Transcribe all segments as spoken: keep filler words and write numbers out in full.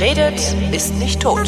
redet, ist nicht tot.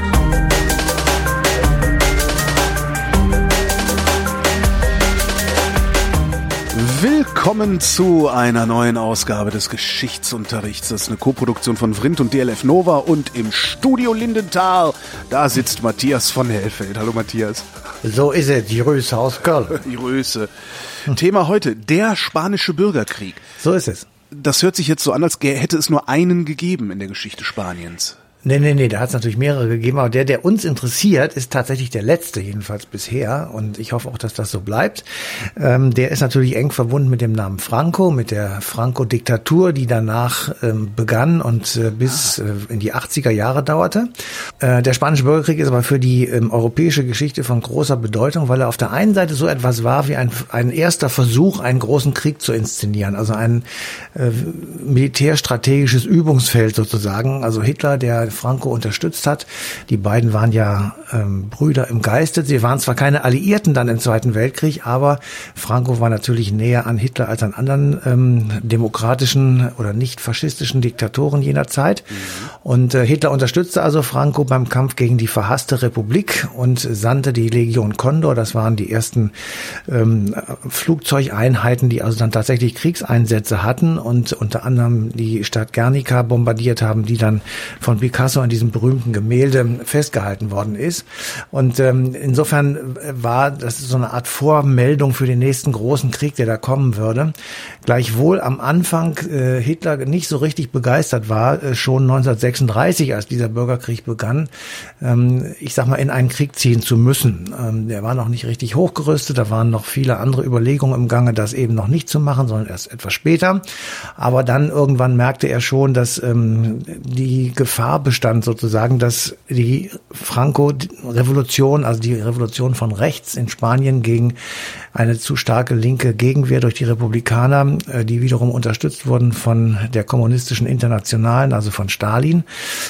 Willkommen zu einer neuen Ausgabe des Geschichtsunterrichts. Das ist eine Koproduktion von Vrindt und D L F Nova und im Studio Lindenthal, da sitzt Matthias von Hellfeld. Hallo Matthias. So ist es, die Röse aus Köln. Die Röse. Thema heute, der spanische Bürgerkrieg. So ist es. Das hört sich jetzt so an, als hätte es nur einen gegeben in der Geschichte Spaniens. Nee, nee, nee, da hat es natürlich mehrere gegeben, aber der, der uns interessiert, ist tatsächlich der letzte, jedenfalls bisher, und ich hoffe auch, dass das so bleibt. Ähm, der ist natürlich eng verbunden mit dem Namen Franco, mit der Franco-Diktatur, die danach ähm, begann und äh, bis äh, in die achtziger Jahre dauerte. Äh, der Spanische Bürgerkrieg ist aber für die ähm, europäische Geschichte von großer Bedeutung, weil er auf der einen Seite so etwas war wie ein, ein erster Versuch, einen großen Krieg zu inszenieren, also ein äh, militärstrategisches Übungsfeld sozusagen. Also Hitler, der Franco unterstützt hat. Die beiden waren ja ähm, Brüder im Geiste. Sie waren zwar keine Alliierten dann im Zweiten Weltkrieg, aber Franco war natürlich näher an Hitler als an anderen ähm, demokratischen oder nicht faschistischen Diktatoren jener Zeit. Mhm. Und äh, Hitler unterstützte also Franco beim Kampf gegen die verhasste Republik und sandte die Legion Condor. Das waren die ersten ähm, Flugzeugeinheiten, die also dann tatsächlich Kriegseinsätze hatten und unter anderem die Stadt Guernica bombardiert haben, die dann von Picasso an diesem berühmten Gemälde festgehalten worden ist. Und ähm, insofern war das so eine Art Vormeldung für den nächsten großen Krieg, der da kommen würde. Gleichwohl am Anfang äh, Hitler nicht so richtig begeistert war, äh, schon neunzehnhundertsechsunddreißig, als dieser Bürgerkrieg begann, ähm, ich sag mal, in einen Krieg ziehen zu müssen. Ähm, der war noch nicht richtig hochgerüstet, da waren noch viele andere Überlegungen im Gange, das eben noch nicht zu machen, sondern erst etwas später. Aber dann irgendwann merkte er schon, dass ähm, die Gefahr bestand sozusagen, dass die Franco-Revolution, also die Revolution von rechts in Spanien gegen eine zu starke linke Gegenwehr durch die Republikaner, die wiederum unterstützt wurden von der kommunistischen Internationalen, also von Stalin,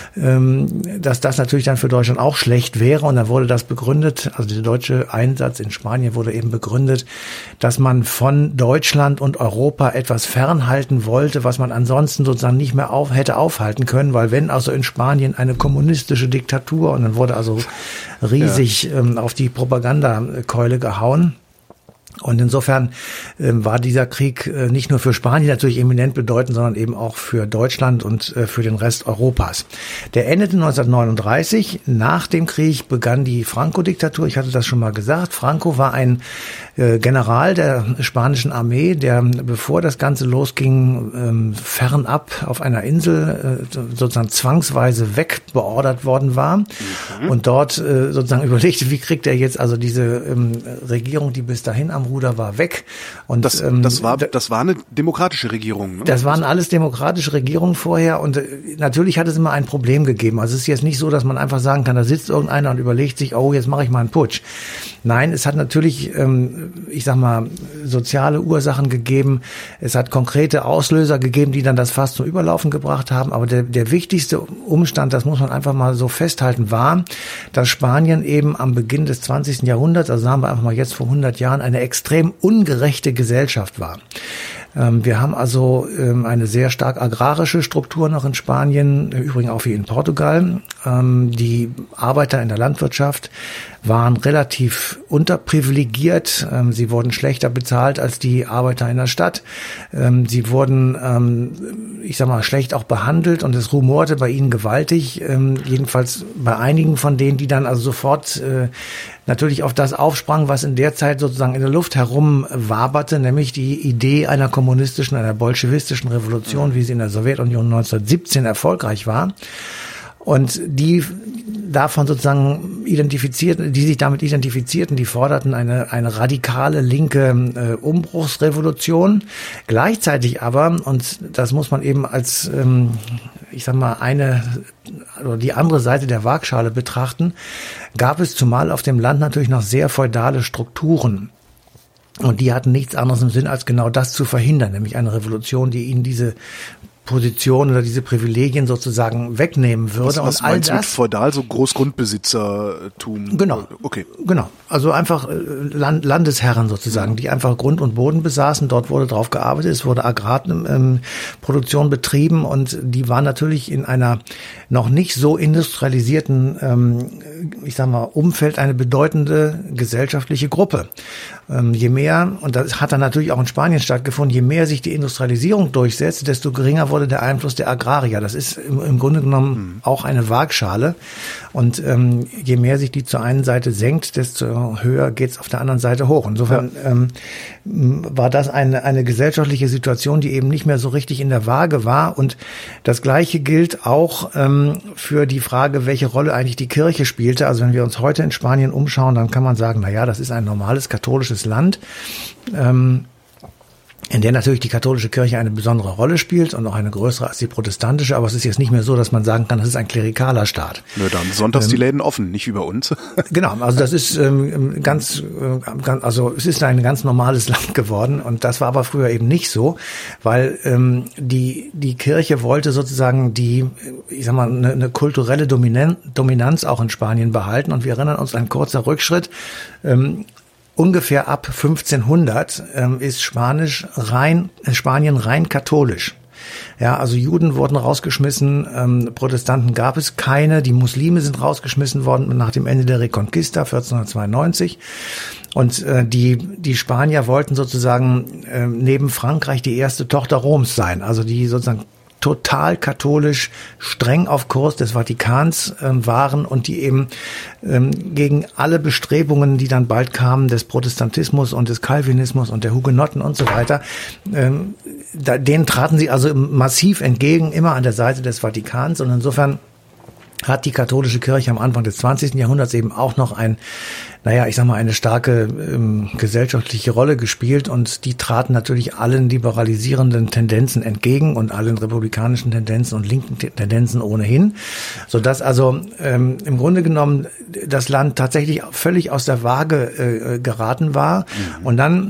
dass das natürlich dann für Deutschland auch schlecht wäre. Und dann wurde das begründet, also der deutsche Einsatz in Spanien wurde eben begründet, dass man von Deutschland und Europa etwas fernhalten wollte, was man ansonsten sozusagen nicht mehr auf, hätte aufhalten können, weil wenn also in Spanien eine kommunistische Diktatur, und dann wurde also riesig ja. ähm, auf die Propagandakeule gehauen. Und insofern äh, war dieser Krieg äh, nicht nur für Spanien natürlich eminent bedeutend, sondern eben auch für Deutschland und äh, für den Rest Europas. Der endete neunzehnhundertneununddreißig. Nach dem Krieg begann die Franco-Diktatur. Ich hatte das schon mal gesagt. Franco war ein äh, General der spanischen Armee, der, bevor das Ganze losging, ähm, fernab auf einer Insel äh, sozusagen zwangsweise wegbeordert worden war. Mhm. Und dort äh, sozusagen überlegte, wie kriegt er jetzt also diese ähm, Regierung, die bis dahin am Ruder war, weg. Und das, ähm, das war das war eine demokratische Regierung. Ne? Das waren alles demokratische Regierungen vorher und äh, natürlich hat es immer ein Problem gegeben. Also es ist jetzt nicht so, dass man einfach sagen kann, da sitzt irgendeiner und überlegt sich, oh, jetzt mache ich mal einen Putsch. Nein, es hat natürlich, ähm, ich sag mal, soziale Ursachen gegeben. Es hat konkrete Auslöser gegeben, die dann das Fass zum Überlaufen gebracht haben. Aber der, der wichtigste Umstand, das muss man einfach mal so festhalten, war, dass Spanien eben am Beginn des zwanzigsten Jahrhunderts, also sagen wir einfach mal jetzt vor hundert Jahren, eine extrem ungerechte Gesellschaft war. Wir haben also eine sehr stark agrarische Struktur noch in Spanien, übrigens auch wie in Portugal. Die Arbeiter in der Landwirtschaft waren relativ unterprivilegiert. Sie wurden schlechter bezahlt als die Arbeiter in der Stadt. Sie wurden, ich sag mal, schlecht auch behandelt und es rumorte bei ihnen gewaltig. Jedenfalls bei einigen von denen, die dann also sofort natürlich auf das aufsprang, was in der Zeit sozusagen in der Luft herumwaberte, nämlich die Idee einer kommunistischen, einer bolschewistischen Revolution, wie sie in der Sowjetunion neunzehnhundertsiebzehn erfolgreich war. Und die davon sozusagen identifizierten, die sich damit identifizierten, die forderten eine eine radikale linke äh, Umbruchsrevolution. Gleichzeitig aber, und das muss man eben als, ähm, ich sag mal, eine oder die andere Seite der Waagschale betrachten, gab es zumal auf dem Land natürlich noch sehr feudale Strukturen. Und die hatten nichts anderes im Sinn, als genau das zu verhindern, nämlich eine Revolution, die ihnen diese Position oder diese Privilegien sozusagen wegnehmen würde. Was, was und all meinst du mit das feudal, so Großgrundbesitzertum? Genau. Okay. Genau. Also einfach Land, Landesherren sozusagen, die einfach Grund und Boden besaßen. Dort wurde drauf gearbeitet, es wurde Agrarproduktion ähm, betrieben und die waren natürlich in einer noch nicht so industrialisierten, ähm, ich sag mal, Umfeld eine bedeutende gesellschaftliche Gruppe. Ähm, je mehr, und das hat dann natürlich auch in Spanien stattgefunden, je mehr sich die Industrialisierung durchsetzt, desto geringer wurde der Einfluss der Agrarier. Das ist im, im Grunde genommen hm. auch eine Waagschale. Und ähm, je mehr sich die zur einen Seite senkt, desto höher geht's auf der anderen Seite hoch. Insofern ja. ähm, war das eine, eine gesellschaftliche Situation, die eben nicht mehr so richtig in der Waage war. Und das Gleiche gilt auch ähm, für die Frage, welche Rolle eigentlich die Kirche spielte. Also wenn wir uns heute in Spanien umschauen, dann kann man sagen, na ja, das ist ein normales katholisches Land. Ähm, in der natürlich die katholische Kirche eine besondere Rolle spielt und auch eine größere als die protestantische, aber es ist jetzt nicht mehr so, dass man sagen kann, das ist ein klerikaler Staat. Nö, dann sonntags ähm, die Läden offen, nicht wie bei uns. Genau, also das ist ähm, ganz, äh, ganz, also es ist ein ganz normales Land geworden und das war aber früher eben nicht so, weil ähm, die die Kirche wollte sozusagen die, ich sag mal, eine, eine kulturelle Dominan- Dominanz auch in Spanien behalten und wir erinnern uns, ein kurzer Rückschritt, ähm, ungefähr ab fünfzehnhundert ähm, ist Spanisch rein, äh, Spanien rein katholisch. Ja, also Juden wurden rausgeschmissen, ähm, Protestanten gab es keine, die Muslime sind rausgeschmissen worden nach dem Ende der Reconquista vierzehnhundertzweiundneunzig. Und äh, die die Spanier wollten sozusagen äh, neben Frankreich die erste Tochter Roms sein, also die sozusagen total katholisch, streng auf Kurs des Vatikans äh, waren und die eben ähm, gegen alle Bestrebungen, die dann bald kamen, des Protestantismus und des Calvinismus und der Hugenotten und so weiter, ähm, da, denen traten sie also massiv entgegen, immer an der Seite des Vatikans. Und insofern hat die katholische Kirche am Anfang des zwanzigsten Jahrhunderts eben auch noch ein, naja, ich sag mal, eine starke ähm, gesellschaftliche Rolle gespielt und die traten natürlich allen liberalisierenden Tendenzen entgegen und allen republikanischen Tendenzen und linken Tendenzen ohnehin, sodass also ähm, im Grunde genommen das Land tatsächlich völlig aus der Waage äh, geraten war. Mhm. Und dann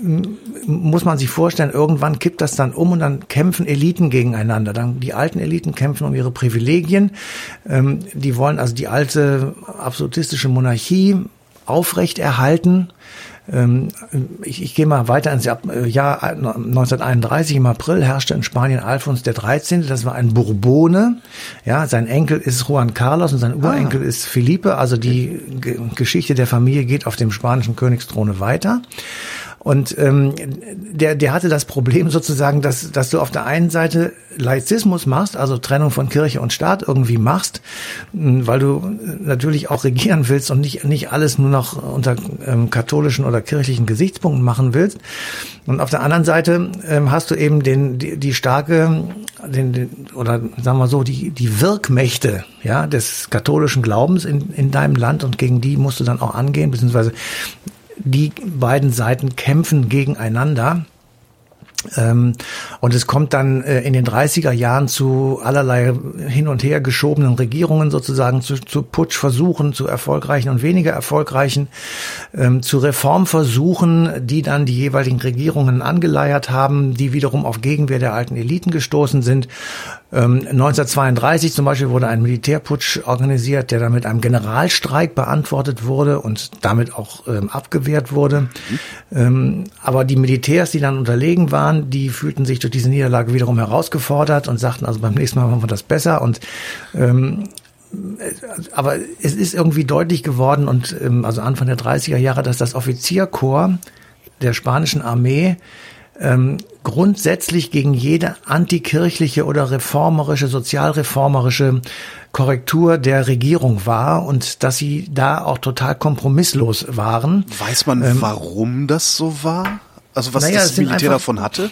muss man sich vorstellen, irgendwann kippt das dann um und dann kämpfen Eliten gegeneinander. Dann die alten Eliten kämpfen um ihre Privilegien. Ähm, die wollen also die alte absolutistische Monarchie aufrechterhalten. Ähm, ich, ich gehe mal weiter ins Jahr, Jahr neunzehnhunderteinunddreißig. Im April herrschte in Spanien Alfons der dreizehnte. Das war ein Bourbone. Ja, sein Enkel ist Juan Carlos und sein Urenkel ah. ist Felipe. Also die G- Geschichte der Familie geht auf dem spanischen Königsthrone weiter. Und ähm, der der hatte das Problem sozusagen, dass dass du auf der einen Seite Laizismus machst, also Trennung von Kirche und Staat irgendwie machst, weil du natürlich auch regieren willst und nicht nicht alles nur noch unter ähm, katholischen oder kirchlichen Gesichtspunkten machen willst. Und auf der anderen Seite ähm, hast du eben den die, die starke den, den oder sagen wir so die die Wirkmächte, ja, des katholischen Glaubens in in deinem Land und gegen die musst du dann auch angehen, beziehungsweise die beiden Seiten kämpfen gegeneinander. Ähm, und es kommt dann äh, in den dreißiger Jahren zu allerlei hin und her geschobenen Regierungen sozusagen, zu, zu Putschversuchen, zu erfolgreichen und weniger erfolgreichen, ähm, zu Reformversuchen, die dann die jeweiligen Regierungen angeleiert haben, die wiederum auf Gegenwehr der alten Eliten gestoßen sind. Ähm, neunzehnhundertzweiunddreißig zum Beispiel wurde ein Militärputsch organisiert, der dann mit einem Generalstreik beantwortet wurde und damit auch ähm, abgewehrt wurde. Mhm. Ähm, aber die Militärs, die dann unterlegen waren, die fühlten sich durch diese Niederlage wiederum herausgefordert und sagten, also beim nächsten Mal machen wir das besser. Und ähm, aber es ist irgendwie deutlich geworden und ähm, also Anfang der dreißiger Jahre, dass das Offizierkorps der spanischen Armee ähm, grundsätzlich gegen jede antikirchliche oder reformerische, sozialreformerische Korrektur der Regierung war und dass sie da auch total kompromisslos waren. Weiß man, ähm, warum das so war? Also was naja, das Militär davon hatte?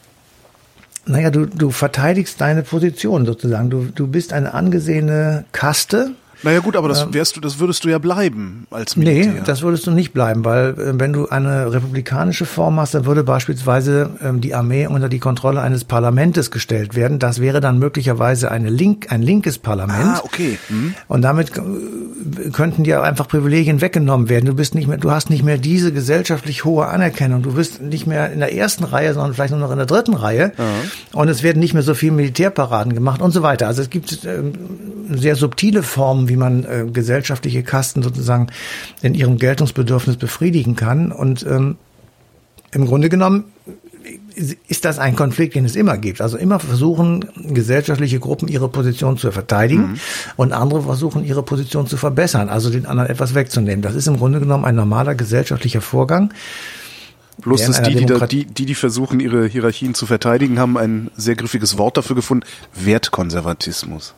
Naja, du, du verteidigst deine Position sozusagen. Du, du bist eine angesehene Kaste Naja gut, aber das wärst du, das würdest du ja bleiben als Militär. Nee, das würdest du nicht bleiben, weil äh, wenn du eine republikanische Form hast, dann würde beispielsweise ähm, die Armee unter die Kontrolle eines Parlamentes gestellt werden. Das wäre dann möglicherweise eine Link, ein linkes Parlament. Ah, okay. Hm. Und damit äh, könnten dir einfach Privilegien weggenommen werden. Du bist nicht mehr, du hast nicht mehr diese gesellschaftlich hohe Anerkennung. Du bist nicht mehr in der ersten Reihe, sondern vielleicht nur noch in der dritten Reihe. Mhm. Und es werden nicht mehr so viele Militärparaden gemacht und so weiter. Also es gibt äh, sehr subtile Formen, wie man äh, gesellschaftliche Kasten sozusagen in ihrem Geltungsbedürfnis befriedigen kann. Und ähm, im Grunde genommen ist das ein Konflikt, den es immer gibt. Also immer versuchen gesellschaftliche Gruppen ihre Position zu verteidigen mhm. und andere versuchen ihre Position zu verbessern, also den anderen etwas wegzunehmen. Das ist im Grunde genommen ein normaler gesellschaftlicher Vorgang. Bloß, dass die die, da, die, die, die versuchen, ihre Hierarchien zu verteidigen, haben ein sehr griffiges Wort dafür gefunden: Wertkonservatismus.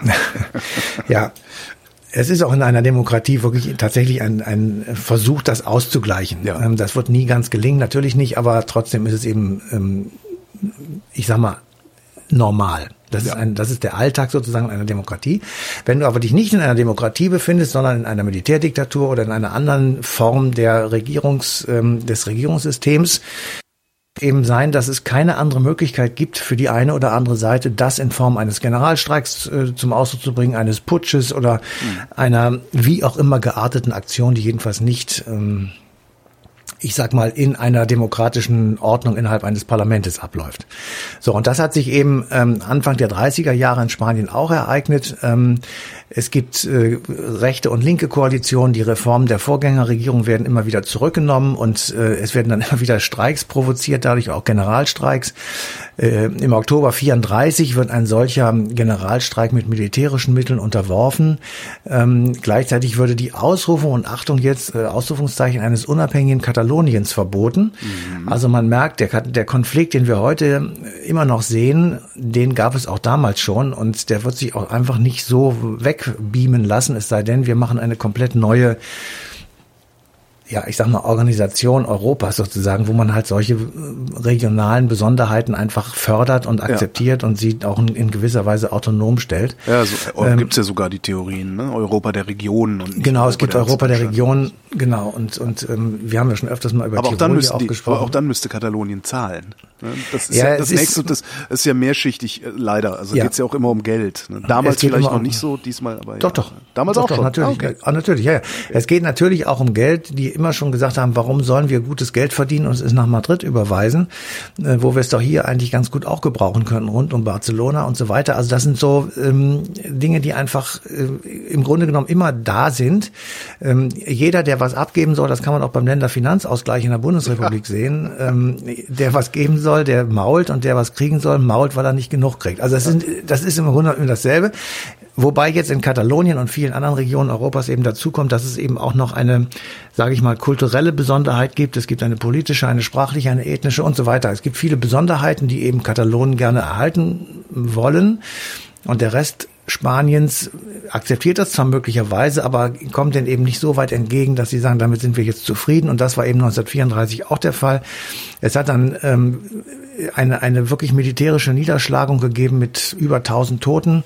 Ja. Es ist auch in einer Demokratie wirklich tatsächlich ein, ein Versuch, das auszugleichen. Ja. Das wird nie ganz gelingen, natürlich nicht, aber trotzdem ist es eben, ich sag mal, normal. Das, ja. ist ein, das ist der Alltag sozusagen einer Demokratie. Wenn du aber dich nicht in einer Demokratie befindest, sondern in einer Militärdiktatur oder in einer anderen Form der Regierungs, des Regierungssystems, eben sein, dass es keine andere Möglichkeit gibt für die eine oder andere Seite, das in Form eines Generalstreiks äh, zum Ausdruck zu bringen, eines Putsches oder mhm. einer wie auch immer gearteten Aktion, die jedenfalls nicht, ähm, ich sag mal, in einer demokratischen Ordnung innerhalb eines Parlaments abläuft. So, und das hat sich eben ähm, Anfang der dreißiger Jahre in Spanien auch ereignet. Ähm, Es gibt äh, rechte und linke Koalitionen. Die Reformen der Vorgängerregierung werden immer wieder zurückgenommen und äh, es werden dann immer wieder Streiks provoziert, dadurch auch Generalstreiks. Äh, Im Oktober vierunddreißig wird ein solcher Generalstreik mit militärischen Mitteln unterworfen. Ähm, gleichzeitig würde die Ausrufung, und Achtung jetzt, äh, Ausrufungszeichen eines unabhängigen Kataloniens verboten. Mhm. Also man merkt, der, der Konflikt, den wir heute immer noch sehen, den gab es auch damals schon und der wird sich auch einfach nicht so wegbeamen lassen, es sei denn, wir machen eine komplett neue, ja, ich sag mal, Organisation Europas sozusagen, wo man halt solche regionalen Besonderheiten einfach fördert und akzeptiert ja. und sie auch in gewisser Weise autonom stellt. Ja, so ähm, gibt's ja sogar die Theorien, ne? Europa der Regionen. Und genau, Europa es gibt der Europa der Regionen, genau, und und ähm, wir haben ja schon öfters mal über aber Tirol auch dann müssten auch die, gesprochen. Aber auch dann müsste Katalonien zahlen. Das ist ja, ja das nächste, das ist ja mehrschichtig, leider. Also ja. geht's ja auch immer um Geld. Damals vielleicht noch um, nicht so, diesmal aber Doch, ja. doch. Damals doch, auch doch, schon. Natürlich, okay. ja, natürlich, ja, ja. Es geht natürlich auch um Geld, die immer schon gesagt haben, warum sollen wir gutes Geld verdienen und es nach Madrid überweisen, äh, wo wir es doch hier eigentlich ganz gut auch gebrauchen können, rund um Barcelona und so weiter. Also das sind so ähm, Dinge, die einfach äh, im Grunde genommen immer da sind. Ähm, jeder, der was abgeben soll, das kann man auch beim Länderfinanzausgleich in der Bundesrepublik ja. sehen, ähm, der was geben soll, der mault, und der was kriegen soll, mault, weil er nicht genug kriegt. Also das, sind, das ist im Grunde immer dasselbe. Wobei jetzt in Katalonien und vielen anderen Regionen Europas eben dazu kommt, dass es eben auch noch eine, sage ich mal, kulturelle Besonderheit gibt. Es gibt eine politische, eine sprachliche, eine ethnische und so weiter. Es gibt viele Besonderheiten, die eben Katalonen gerne erhalten wollen. Und der Rest Spaniens akzeptiert das zwar möglicherweise, aber kommt denen eben nicht so weit entgegen, dass sie sagen, damit sind wir jetzt zufrieden. Und das war eben neunzehnhundertvierunddreißig auch der Fall. Es hat dann ähm, eine, eine wirklich militärische Niederschlagung gegeben mit über tausend Toten.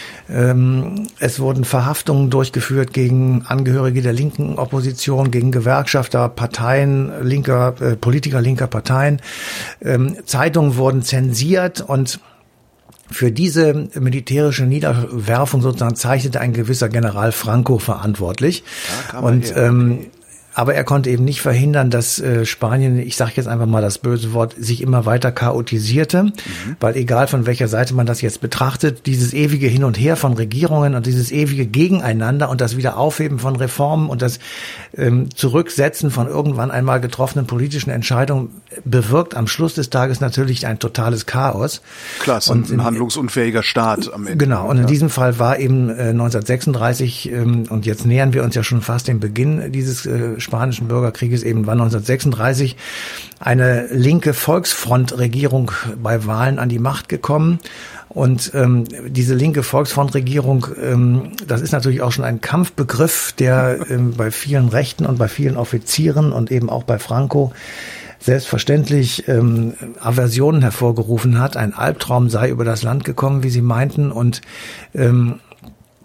Ähm, es wurden Verhaftungen durchgeführt gegen Angehörige der linken Opposition, gegen Gewerkschafter, Parteien, linker, äh, Politiker linker Parteien. Ähm, Zeitungen wurden zensiert, und für diese militärische Niederwerfung sozusagen zeichnete ein gewisser General Franco verantwortlich. Ja, und ähm, aber er konnte eben nicht verhindern, dass äh, Spanien, ich sage jetzt einfach mal das böse Wort, sich immer weiter chaotisierte, mhm. weil egal von welcher Seite man das jetzt betrachtet, dieses ewige Hin und Her von Regierungen und dieses ewige Gegeneinander und das Wiederaufheben von Reformen und das ähm, Zurücksetzen von irgendwann einmal getroffenen politischen Entscheidungen bewirkt am Schluss des Tages natürlich ein totales Chaos. Klar, es ist ein handlungsunfähiger Staat am Ende. Genau, und in ja. diesem Fall war eben äh, neunzehnhundertsechsunddreißig, ähm, und jetzt nähern wir uns ja schon fast dem Beginn dieses äh, spanischen Bürgerkrieges, eben war neunzehnhundertsechsunddreißig eine linke Volksfrontregierung bei Wahlen an die Macht gekommen. Und ähm, diese linke Volksfrontregierung, ähm, das ist natürlich auch schon ein Kampfbegriff, der ähm, bei vielen Rechten und bei vielen Offizieren und eben auch bei Franco selbstverständlich ähm, Aversionen hervorgerufen hat. Ein Albtraum sei über das Land gekommen, wie sie meinten, und ähm,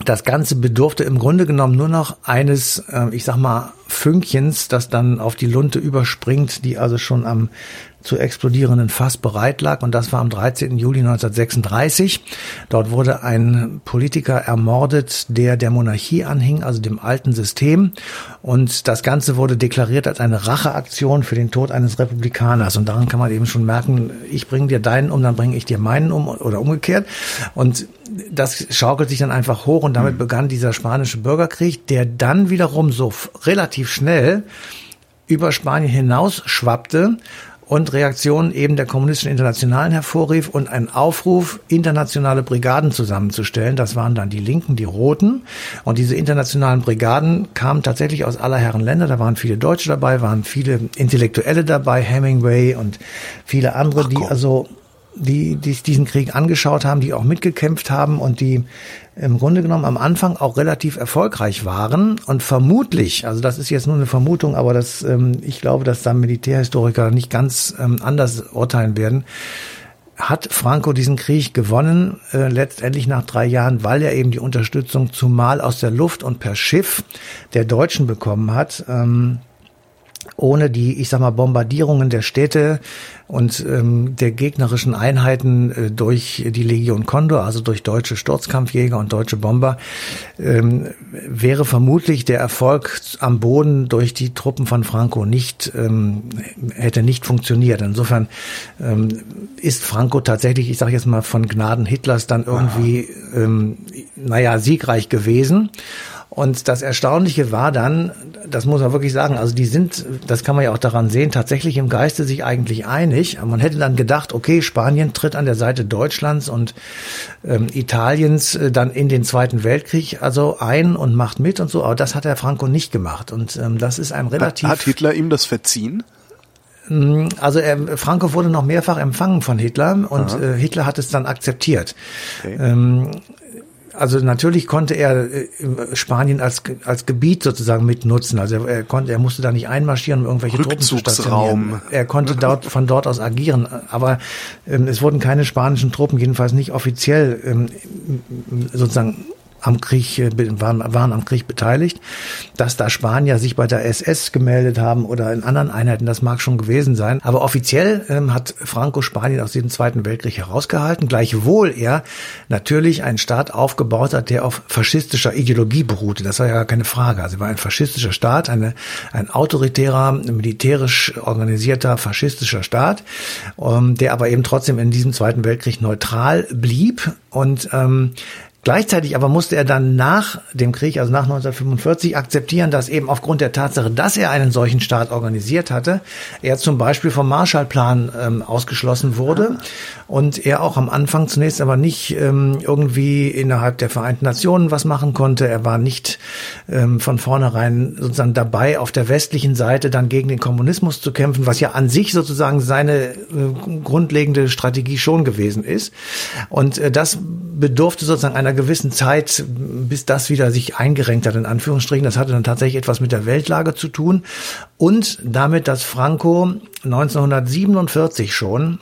Das Ganze bedurfte im Grunde genommen nur noch eines, äh, ich sag mal, Fünkchens, das dann auf die Lunte überspringt, die also schon am zu explodierenden Fass bereit lag. Und das war am dreizehnten Juli neunzehnhundertsechsunddreißig. Dort wurde ein Politiker ermordet, der der Monarchie anhing, also dem alten System. Und das Ganze wurde deklariert als eine Racheaktion für den Tod eines Republikaners. Und daran kann man eben schon merken, ich bringe dir deinen um, dann bringe ich dir meinen um oder umgekehrt. Und das schaukelt sich dann einfach hoch und damit begann dieser spanische Bürgerkrieg, der dann wiederum so f- relativ schnell über Spanien hinaus schwappte und Reaktionen eben der Kommunistischen Internationalen hervorrief und einen Aufruf, internationale Brigaden zusammenzustellen. Das waren dann die Linken, die Roten. Und diese internationalen Brigaden kamen tatsächlich aus aller Herren Länder. Da waren viele Deutsche dabei, waren viele Intellektuelle dabei, Hemingway und viele andere, die also die, die diesen Krieg angeschaut haben, die auch mitgekämpft haben und die im Grunde genommen am Anfang auch relativ erfolgreich waren und vermutlich, also das ist jetzt nur eine Vermutung, aber das, ähm, ich glaube, dass da Militärhistoriker nicht ganz ähm, anders urteilen werden, hat Franco diesen Krieg gewonnen, äh, letztendlich nach drei Jahren, weil er eben die Unterstützung zumal aus der Luft und per Schiff der Deutschen bekommen hat, ähm, ohne die, ich sag mal, Bombardierungen der Städte und ähm, der gegnerischen Einheiten äh, durch die Legion Condor, also durch deutsche Sturzkampfjäger und deutsche Bomber, ähm, wäre vermutlich der Erfolg am Boden durch die Truppen von Franco nicht, ähm, hätte nicht funktioniert. Insofern ähm, ist Franco tatsächlich, ich sage jetzt mal, von Gnaden Hitlers dann irgendwie, ähm, naja, siegreich gewesen. Und das Erstaunliche war dann, das muss man wirklich sagen, also die sind, das kann man ja auch daran sehen, tatsächlich im Geiste sich eigentlich einig. Man hätte dann gedacht, okay, Spanien tritt an der Seite Deutschlands und ähm, Italiens äh, dann in den Zweiten Weltkrieg also ein und macht mit und so, aber das hat der Franco nicht gemacht. Und ähm, das ist ein relativ... Hat Hitler ihm das verziehen? Also er, Franco wurde noch mehrfach empfangen von Hitler und äh, Hitler hat es dann akzeptiert. Okay. Ähm, Also natürlich konnte er Spanien als als Gebiet sozusagen mitnutzen. Also er konnte, er musste da nicht einmarschieren, um irgendwelche Truppen zu stationieren. Er konnte dort von dort aus agieren. Aber ähm, es wurden keine spanischen Truppen, jedenfalls nicht offiziell ähm, sozusagen am Krieg, waren, waren am Krieg beteiligt. Dass da Spanier sich bei der S S gemeldet haben oder in anderen Einheiten, das mag schon gewesen sein. Aber offiziell ähm, hat Franco Spanien aus diesem Zweiten Weltkrieg herausgehalten, gleichwohl er natürlich einen Staat aufgebaut hat, der auf faschistischer Ideologie beruhte. Das war ja gar keine Frage. Also er war ein faschistischer Staat, eine, ein autoritärer, militärisch organisierter faschistischer Staat, ähm, der aber eben trotzdem in diesem Zweiten Weltkrieg neutral blieb und ähm, gleichzeitig aber musste er dann nach dem Krieg, also nach neunzehnhundertfünfundvierzig, akzeptieren, dass eben aufgrund der Tatsache, dass er einen solchen Staat organisiert hatte, er zum Beispiel vom Marshallplan ähm, ausgeschlossen wurde und er auch am Anfang zunächst aber nicht ähm, irgendwie innerhalb der Vereinten Nationen was machen konnte. Er war nicht ähm, von vornherein sozusagen dabei, auf der westlichen Seite dann gegen den Kommunismus zu kämpfen, was ja an sich sozusagen seine äh, grundlegende Strategie schon gewesen ist. Und äh, das bedurfte sozusagen einer gewissen Zeit, bis das wieder sich eingerenkt hat, in Anführungsstrichen. Das hatte dann tatsächlich etwas mit der Weltlage zu tun und damit, dass Franco neunzehnhundertsiebenundvierzig schon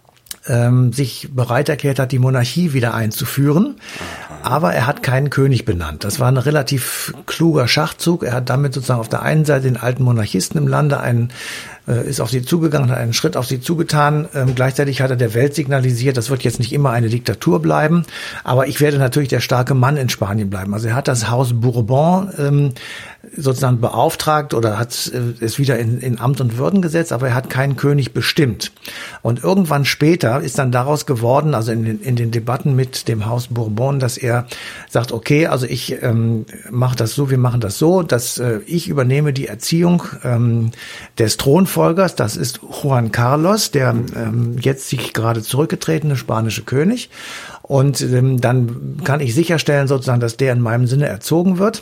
ähm, sich bereit erklärt hat, die Monarchie wieder einzuführen. Aber er hat keinen König benannt. Das war ein relativ kluger Schachzug. Er hat damit sozusagen auf der einen Seite den alten Monarchisten im Lande einen ist auf sie zugegangen, hat einen Schritt auf sie zugetan. Ähm, gleichzeitig hat er der Welt signalisiert, das wird jetzt nicht immer eine Diktatur bleiben, aber ich werde natürlich der starke Mann in Spanien bleiben. Also er hat das Haus Bourbon ähm, sozusagen beauftragt oder hat äh, es wieder in, in Amt und Würden gesetzt, aber er hat keinen König bestimmt. Und irgendwann später ist dann daraus geworden, also in den, in den Debatten mit dem Haus Bourbon, dass er sagt, okay, also ich ähm, mache das so, wir machen das so, dass äh, ich übernehme die Erziehung ähm, des Thronfolgers. Das ist Juan Carlos, der ähm, jetzt sich gerade zurückgetretene spanische König. Und ähm, dann kann ich sicherstellen sozusagen, dass der in meinem Sinne erzogen wird.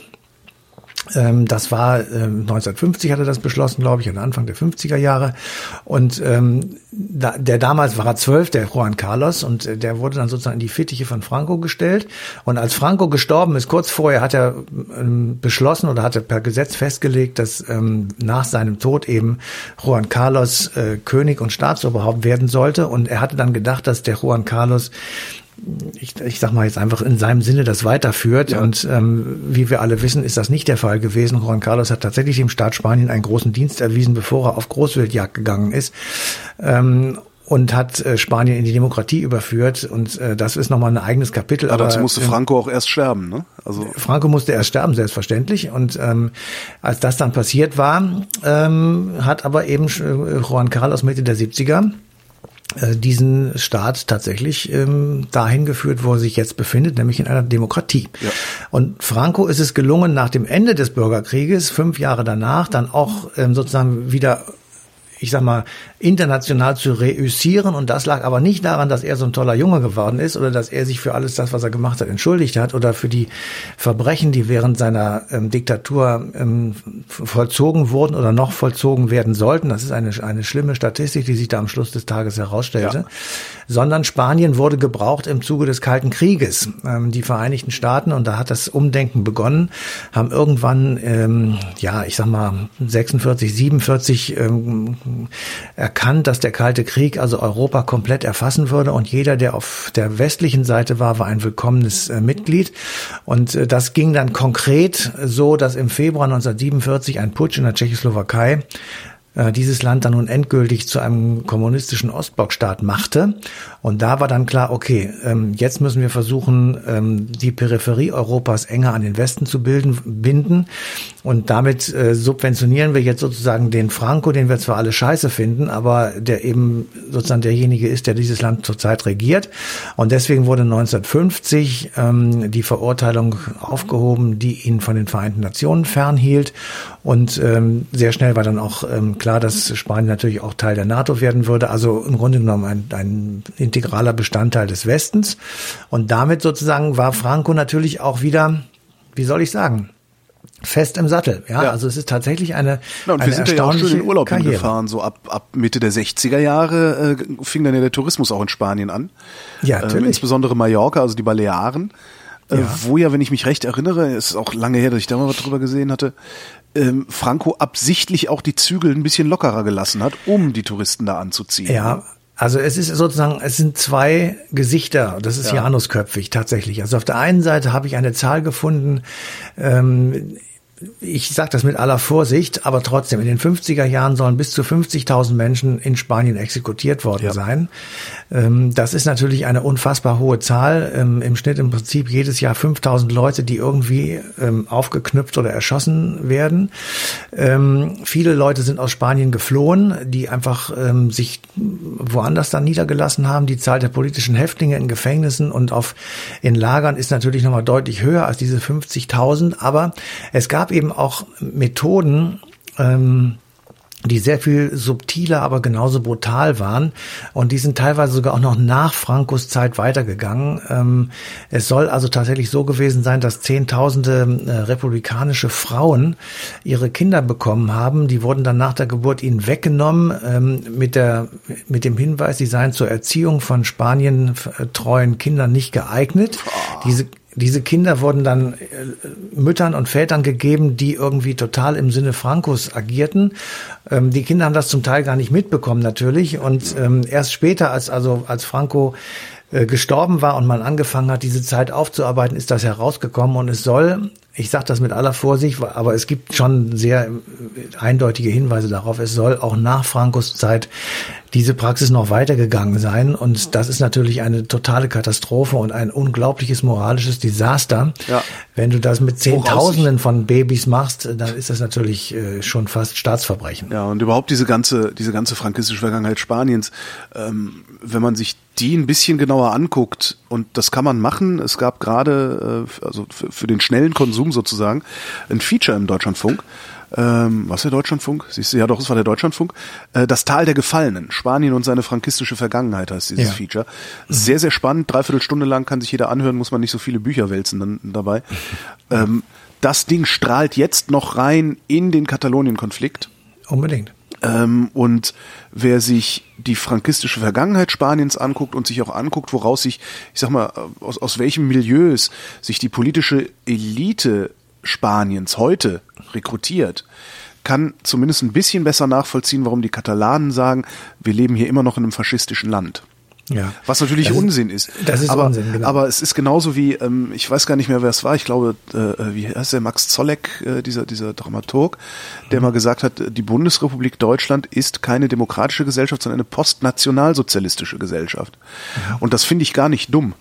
Ähm, das war ähm, neunzehnhundertfünfzig hat er das beschlossen, glaube ich, Anfang der fünfziger Jahre. Und ähm, da, der damals war er zwölf, der Juan Carlos, und äh, der wurde dann sozusagen in die Fittiche von Franco gestellt. Und als Franco gestorben ist, kurz vorher hat er ähm, beschlossen oder hatte per Gesetz festgelegt, dass ähm, nach seinem Tod eben Juan Carlos äh, König und Staatsoberhaupt werden sollte. Und er hatte dann gedacht, dass der Juan Carlos ich, ich sag mal jetzt einfach in seinem Sinne das weiterführt. Ja. Und ähm, wie wir alle wissen, ist das nicht der Fall gewesen. Juan Carlos hat tatsächlich dem Staat Spanien einen großen Dienst erwiesen, bevor er auf Großwildjagd gegangen ist. Ähm, und hat äh, Spanien in die Demokratie überführt. Und äh, das ist nochmal ein eigenes Kapitel. Aber dazu musste Franco auch erst sterben, ne? Also Franco musste erst sterben, selbstverständlich. Und ähm, als das dann passiert war, ähm, hat aber eben Juan Carlos Mitte der siebziger äh, diesen Staat tatsächlich ähm, dahin geführt, wo er sich jetzt befindet, nämlich in einer Demokratie. Ja. Und Franco ist es gelungen, nach dem Ende des Bürgerkrieges, fünf Jahre danach, dann auch ähm, sozusagen wieder, ich sag mal, international zu reüssieren. Und das lag aber nicht daran, dass er so ein toller Junge geworden ist oder dass er sich für alles das, was er gemacht hat, entschuldigt hat oder für die Verbrechen, die während seiner ähm, Diktatur ähm, vollzogen wurden oder noch vollzogen werden sollten. Das ist eine, eine schlimme Statistik, die sich da am Schluss des Tages herausstellte. Ja. Sondern Spanien wurde gebraucht im Zuge des Kalten Krieges. Ähm, die Vereinigten Staaten, und da hat das Umdenken begonnen, haben irgendwann, ähm, ja, ich sag mal, sechsundvierzig, siebenundvierzig ähm, erkannt, dass der Kalte Krieg also Europa komplett erfassen würde, und jeder, der auf der westlichen Seite war, war ein willkommenes äh, Mitglied. Und äh, das ging dann konkret so, dass im Februar neunzehnhundertsiebenundvierzig ein Putsch in der Tschechoslowakei äh, dieses Land dann nun endgültig zu einem kommunistischen Ostblockstaat machte. Und da war dann klar, okay, ähm, jetzt müssen wir versuchen, ähm, die Peripherie Europas enger an den Westen zu bilden, binden. Und damit äh, subventionieren wir jetzt sozusagen den Franco, den wir zwar alle scheiße finden, aber der eben sozusagen derjenige ist, der dieses Land zurzeit regiert. Und deswegen wurde neunzehnhundertfünfzig ähm, die Verurteilung aufgehoben, die ihn von den Vereinten Nationen fernhielt. Und ähm, sehr schnell war dann auch ähm, klar, dass Spanien natürlich auch Teil der NATO werden würde. Also im Grunde genommen ein, ein integraler Bestandteil des Westens. Und damit sozusagen war Franco natürlich auch wieder, wie soll ich sagen, fest im Sattel. Ja, ja. Also es ist tatsächlich eine, ja, und eine wir sind ja auch schon in Urlaub Karriere. gefahren. So ab, ab Mitte der sechziger Jahre äh, fing dann ja der Tourismus auch in Spanien an. Ja, natürlich. Äh, insbesondere Mallorca, also die Balearen. Äh, ja. Wo ja, wenn ich mich recht erinnere, ist auch lange her, dass ich da mal was drüber gesehen hatte, ähm, Franco absichtlich auch die Zügel ein bisschen lockerer gelassen hat, um die Touristen da anzuziehen. Ja. Also es ist sozusagen, es sind zwei Gesichter, das ist ja janusköpfig tatsächlich. Also auf der einen Seite habe ich eine Zahl gefunden, ähm, ich sage das mit aller Vorsicht, aber trotzdem, in den fünfziger Jahren sollen bis zu fünfzigtausend Menschen in Spanien exekutiert worden ja. sein. Ähm, das ist natürlich eine unfassbar hohe Zahl. Ähm, im Schnitt im Prinzip jedes Jahr fünftausend Leute, die irgendwie ähm, aufgeknüpft oder erschossen werden. Ähm, viele Leute sind aus Spanien geflohen, die einfach ähm, sich woanders dann niedergelassen haben. Die Zahl der politischen Häftlinge in Gefängnissen und auf in Lagern ist natürlich nochmal deutlich höher als diese fünfzigtausend. Aber es gab eben auch Methoden, ähm, die sehr viel subtiler, aber genauso brutal waren. Und die sind teilweise sogar auch noch nach Francos Zeit weitergegangen. Ähm, es soll also tatsächlich so gewesen sein, dass Zehntausende äh, republikanische Frauen ihre Kinder bekommen haben. Die wurden dann nach der Geburt ihnen weggenommen, ähm, mit der, mit dem Hinweis, sie seien zur Erziehung von Spanien äh, treuen Kindern nicht geeignet. Diese Diese Kinder wurden dann äh, Müttern und Vätern gegeben, die irgendwie total im Sinne Francos agierten. Ähm, die Kinder haben das zum Teil gar nicht mitbekommen natürlich. Und ähm, erst später, als also als Franco äh, gestorben war und man angefangen hat, diese Zeit aufzuarbeiten, ist das herausgekommen. Und es soll, ich sage das mit aller Vorsicht, aber es gibt schon sehr eindeutige Hinweise darauf, es soll auch nach Francos Zeit diese Praxis noch weitergegangen sein. Und das ist natürlich eine totale Katastrophe und ein unglaubliches moralisches Desaster. Ja. Wenn du das mit Zehntausenden von Babys machst, dann ist das natürlich äh, schon fast Staatsverbrechen. Ja, und überhaupt diese ganze, diese ganze frankistische Vergangenheit Spaniens, ähm, wenn man sich die ein bisschen genauer anguckt, und das kann man machen, es gab gerade, äh, also für, für den schnellen Konsum sozusagen, ein Feature im Deutschlandfunk. Ähm, was der Deutschlandfunk? Siehst du, ja doch, es war der Deutschlandfunk. Äh, das Tal der Gefallenen. Spanien und seine frankistische Vergangenheit heißt dieses ja. Feature. Sehr, sehr spannend. Dreiviertel Stunde lang kann sich jeder anhören, muss man nicht so viele Bücher wälzen dann dabei. Ähm, das Ding strahlt jetzt noch rein in den Katalonien-Konflikt. Unbedingt. Ähm, und wer sich die frankistische Vergangenheit Spaniens anguckt und sich auch anguckt, woraus sich, ich sag mal, aus, aus welchen Milieus sich die politische Elite Spaniens heute rekrutiert, kann zumindest ein bisschen besser nachvollziehen, warum die Katalanen sagen, wir leben hier immer noch in einem faschistischen Land. Ja. Was natürlich das Unsinn ist. Das ist aber, Unsinn, genau. Aber es ist genauso wie, ähm, ich weiß gar nicht mehr, wer es war, ich glaube, äh, wie heißt der, Max Zollek, äh, dieser, dieser Dramaturg, der mhm. mal gesagt hat, die Bundesrepublik Deutschland ist keine demokratische Gesellschaft, sondern eine postnationalsozialistische Gesellschaft. Mhm. Und das finde ich gar nicht dumm.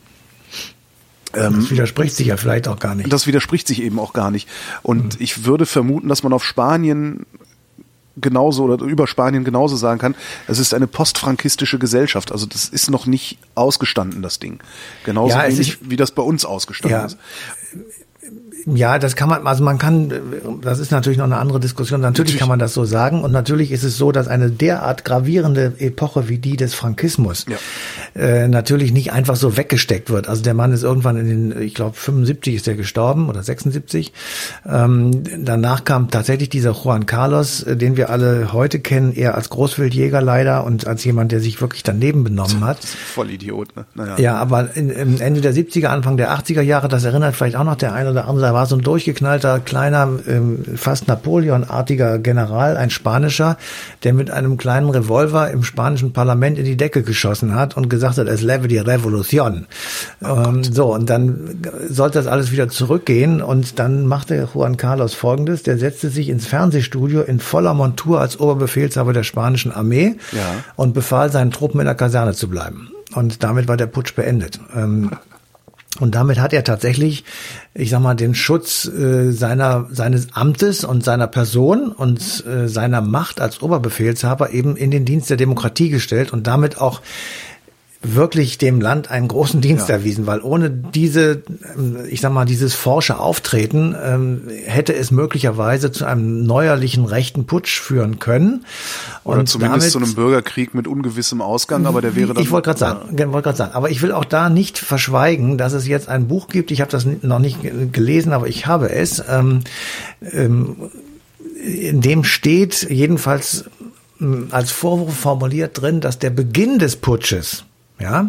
Das widerspricht sich ja vielleicht auch gar nicht. Das widerspricht sich eben auch gar nicht. Und mhm. ich würde vermuten, dass man auf Spanien genauso oder über Spanien genauso sagen kann, es ist eine postfrankistische Gesellschaft. Also das ist noch nicht ausgestanden, das Ding. Genauso ja, wenig, ist, wie das bei uns ausgestanden ja. ist. Ja, das kann man, also man kann, das ist natürlich noch eine andere Diskussion, natürlich, natürlich kann man das so sagen und natürlich ist es so, dass eine derart gravierende Epoche wie die des Frankismus ja. äh, natürlich nicht einfach so weggesteckt wird. Also der Mann ist irgendwann in den, ich glaube fünfundsiebzig ist er gestorben oder sechsundsiebzig. Ähm, danach kam tatsächlich dieser Juan Carlos, den wir alle heute kennen, eher als Großwildjäger leider und als jemand, der sich wirklich daneben benommen hat. Voll Idiot, ne? Naja. Ja, aber in, im Ende der siebziger, Anfang der achtziger Jahre, das erinnert vielleicht auch noch der ein oder andere, war so ein durchgeknallter, kleiner, ähm, fast Napoleon-artiger General, ein Spanischer, der mit einem kleinen Revolver im spanischen Parlament in die Decke geschossen hat und gesagt hat, es lebe die Revolution. Oh ähm, so, und dann sollte das alles wieder zurückgehen und dann machte Juan Carlos Folgendes, der setzte sich ins Fernsehstudio in voller Montur als Oberbefehlshaber der spanischen Armee ja. und befahl seinen Truppen in der Kaserne zu bleiben. Und damit war der Putsch beendet. Ähm, Und damit hat er tatsächlich, ich sag mal, den Schutz äh, seiner seines Amtes und seiner Person und äh, seiner Macht als Oberbefehlshaber eben in den Dienst der Demokratie gestellt und damit auch wirklich dem Land einen großen Dienst ja. erwiesen, weil ohne diese, ich sag mal, dieses forsche Auftreten ähm, hätte es möglicherweise zu einem neuerlichen rechten Putsch führen können. Oder und zumindest zu einem Bürgerkrieg mit ungewissem Ausgang, aber der wäre dann... Ich wollte gerade sagen, ja. wollte gerade sagen, aber ich will auch da nicht verschweigen, dass es jetzt ein Buch gibt, ich habe das noch nicht gelesen, aber ich habe es, ähm, ähm, in dem steht jedenfalls ähm, als Vorwurf formuliert drin, dass der Beginn des Putsches ja,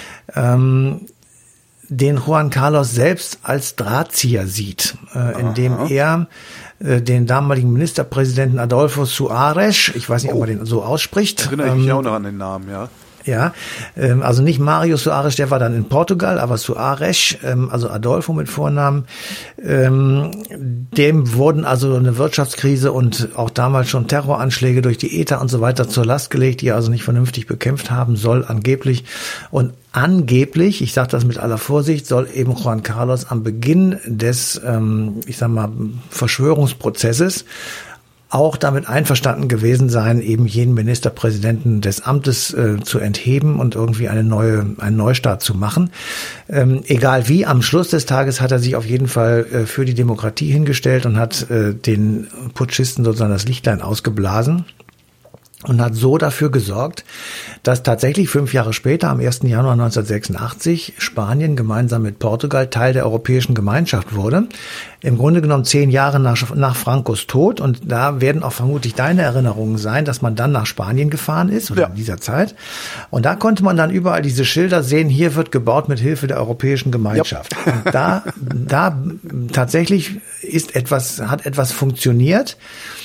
ähm, den Juan Carlos selbst als Drahtzieher sieht, äh, indem er äh, den damaligen Ministerpräsidenten Adolfo Suárez, ich weiß nicht, oh. ob man den so ausspricht. Erinnere ich mich ähm, auch noch an den Namen, ja. Ja, ähm, also nicht Mario Soares, der war dann in Portugal, aber Suárez, ähm, also Adolfo mit Vornamen, ähm, dem wurden also eine Wirtschaftskrise und auch damals schon Terroranschläge durch die E T A und so weiter zur Last gelegt, die er also nicht vernünftig bekämpft haben soll, angeblich. Und angeblich, ich sage das mit aller Vorsicht, soll eben Juan Carlos am Beginn des, ähm, ich sag mal, Verschwörungsprozesses auch damit einverstanden gewesen sein, eben jeden Ministerpräsidenten des Amtes äh, zu entheben und irgendwie eine neue, einen Neustart zu machen. Ähm, egal wie, am Schluss des Tages hat er sich auf jeden Fall äh, für die Demokratie hingestellt und hat äh, den Putschisten sozusagen das Lichtlein ausgeblasen. Und hat so dafür gesorgt, dass tatsächlich fünf Jahre später, am ersten Januar neunzehnhundertsechsundachtzig, Spanien gemeinsam mit Portugal Teil der Europäischen Gemeinschaft wurde. Im Grunde genommen zehn Jahre nach, nach Francos Tod. Und da werden auch vermutlich deine Erinnerungen sein, dass man dann nach Spanien gefahren ist, oder ja. in dieser Zeit. Und da konnte man dann überall diese Schilder sehen, hier wird gebaut mit Hilfe der Europäischen Gemeinschaft. Ja. Und da, da tatsächlich ist etwas, hat etwas funktioniert,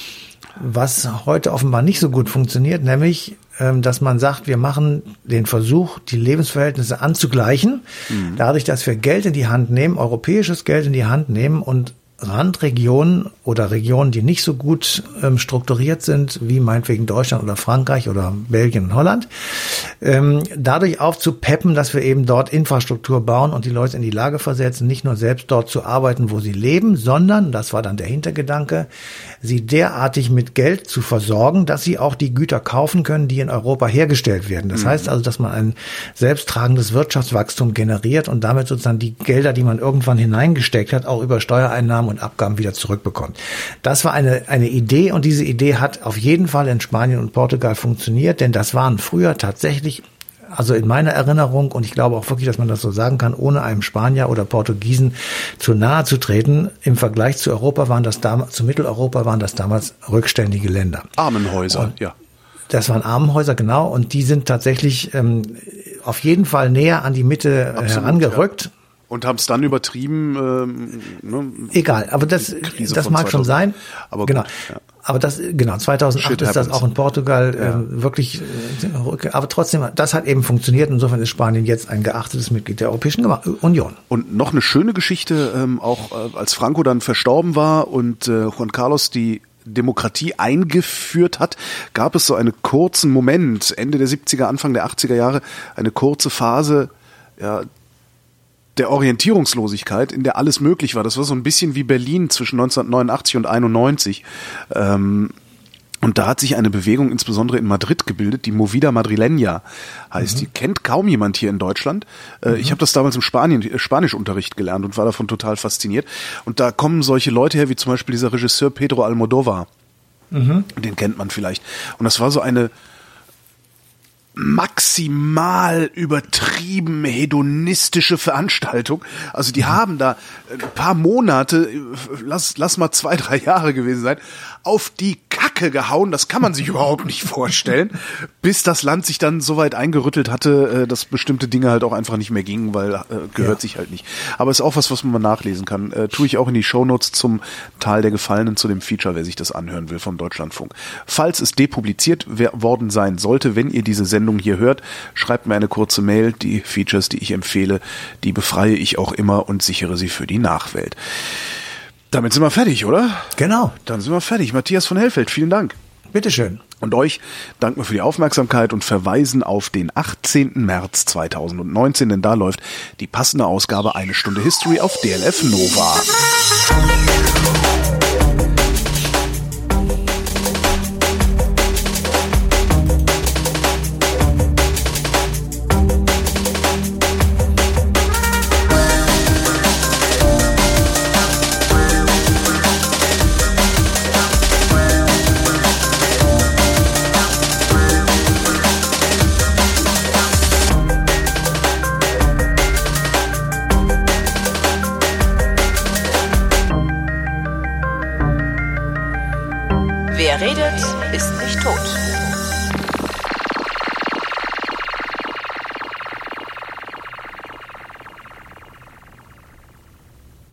was heute offenbar nicht so gut funktioniert, nämlich, dass man sagt, wir machen den Versuch, die Lebensverhältnisse anzugleichen, mhm. dadurch, dass wir Geld in die Hand nehmen, europäisches Geld in die Hand nehmen und Randregionen oder Regionen, die nicht so gut ähm, strukturiert sind, wie meinetwegen Deutschland oder Frankreich oder Belgien und Holland, ähm, dadurch aufzupeppen, dass wir eben dort Infrastruktur bauen und die Leute in die Lage versetzen, nicht nur selbst dort zu arbeiten, wo sie leben, sondern, das war dann der Hintergedanke, sie derartig mit Geld zu versorgen, dass sie auch die Güter kaufen können, die in Europa hergestellt werden. Das mhm. heißt also, dass man ein selbsttragendes Wirtschaftswachstum generiert und damit sozusagen die Gelder, die man irgendwann hineingesteckt hat, auch über Steuereinnahmen und Abgaben wieder zurückbekommt. Das war eine, eine Idee und diese Idee hat auf jeden Fall in Spanien und Portugal funktioniert, denn das waren früher tatsächlich, also in meiner Erinnerung, und ich glaube auch wirklich, dass man das so sagen kann, ohne einem Spanier oder Portugiesen zu nahe zu treten, im Vergleich zu Europa waren das damals, zu Mitteleuropa waren das damals rückständige Länder. Armenhäuser, und ja. Das waren Armenhäuser, genau, und die sind tatsächlich ähm, auf jeden Fall näher an die Mitte Absolut, herangerückt. Ja. Und haben es dann übertrieben. Ähm, ne? Egal, aber das, das mag schon sein. Aber genau. Gut, ja. aber das, genau, zweitausendacht Shit ist das happens. auch in Portugal Ja. äh, wirklich, äh, aber trotzdem, das hat eben funktioniert. Insofern ist Spanien jetzt ein geachtetes Mitglied der Europäischen Gema- Union. Und noch eine schöne Geschichte, ähm, auch äh, als Franco dann verstorben war und äh, Juan Carlos die Demokratie eingeführt hat, gab es so einen kurzen Moment, Ende der siebziger, Anfang der achtziger Jahre, eine kurze Phase, ja, der Orientierungslosigkeit, in der alles möglich war. Das war so ein bisschen wie Berlin zwischen neunzehnhundertneunundachtzig und einundneunzig. Ähm, und da hat sich eine Bewegung insbesondere in Madrid gebildet, die Movida Madrileña heißt. Mhm. Die kennt kaum jemand hier in Deutschland. Äh, mhm. Ich habe das damals im Spanien, äh, Spanischunterricht gelernt und war davon total fasziniert. Und da kommen solche Leute her, wie zum Beispiel dieser Regisseur Pedro Almodóvar. Mhm. Den kennt man vielleicht. Und das war so eine maximal übertrieben hedonistische Veranstaltung. Also die mhm. haben da ein paar Monate, lass, lass mal zwei, drei Jahre gewesen sein, auf die Kacke gehauen. Das kann man sich überhaupt nicht vorstellen, bis das Land sich dann so weit eingerüttelt hatte, dass bestimmte Dinge halt auch einfach nicht mehr gingen, weil äh, gehört ja. sich halt nicht. Aber ist auch was, was man mal nachlesen kann. Äh, tue ich auch in die Shownotes zum Tal der Gefallenen, zu dem Feature, wer sich das anhören will vom Deutschlandfunk. Falls es depubliziert worden sein sollte, wenn ihr diese Sendung hier hört, schreibt mir eine kurze Mail. Die Features, die ich empfehle, die befreie ich auch immer und sichere sie für die Nachwelt. Damit sind wir fertig, oder? Genau. Dann sind wir fertig. Matthias von Hellfeld, vielen Dank. Bitteschön. Und euch danken wir für die Aufmerksamkeit und verweisen auf den achtzehnten März zweitausendneunzehn, denn da läuft die passende Ausgabe Eine Stunde History auf D L F Nova. Wer redet, ist nicht tot.